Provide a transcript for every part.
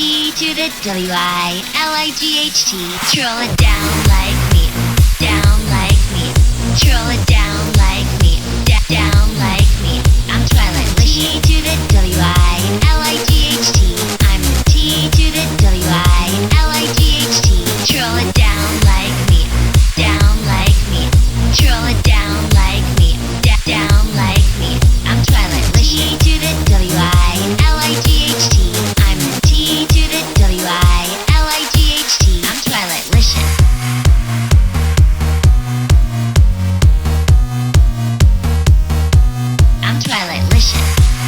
T to the W-I-L-I-G-H-T. Troll it down like me, down like me. Troll it down like me, down like me. I'm Twilight T to the W-I-L-I-G-H-T. I'm the T to the W-I-L-I-G-H-T. Troll it down like me, down like me. Troll it down like me, down like me. I'm Twilight T to the W-I-L-I-G-H-T. I'm the T to the W-I-L-I-G-H-T. I'm Twilight Licious. I'm Twilight Licious.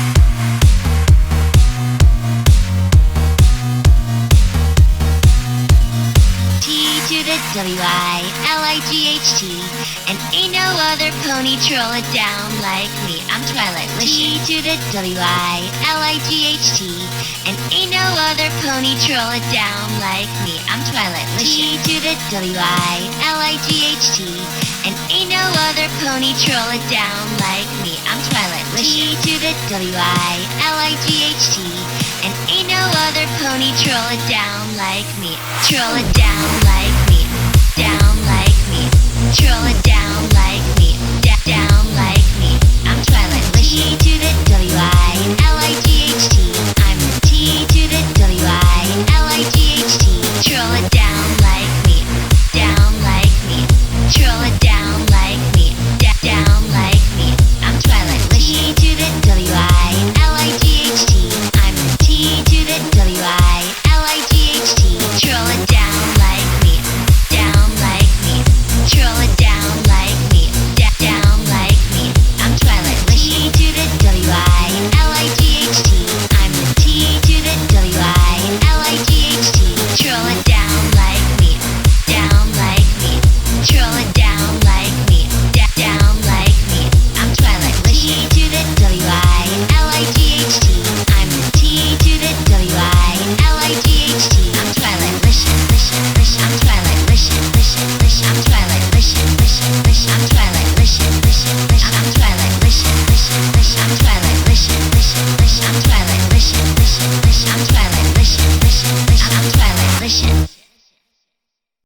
W-I-L-I-G-H-T. And ain't no other pony troll it down like me. I'm Twilight Licious. T to the W-I-L-I-G-H-T. And ain't no other pony troll it down like me. I'm Twilight Licious. T to the W-I-L-I-G-H-T. And ain't no other pony troll it down like me. I'm Twilight Licious. T to the W-I-L-I-G-H-T. And ain't no other pony troll it down like me. Troll it down like me, down like me. Troll it down.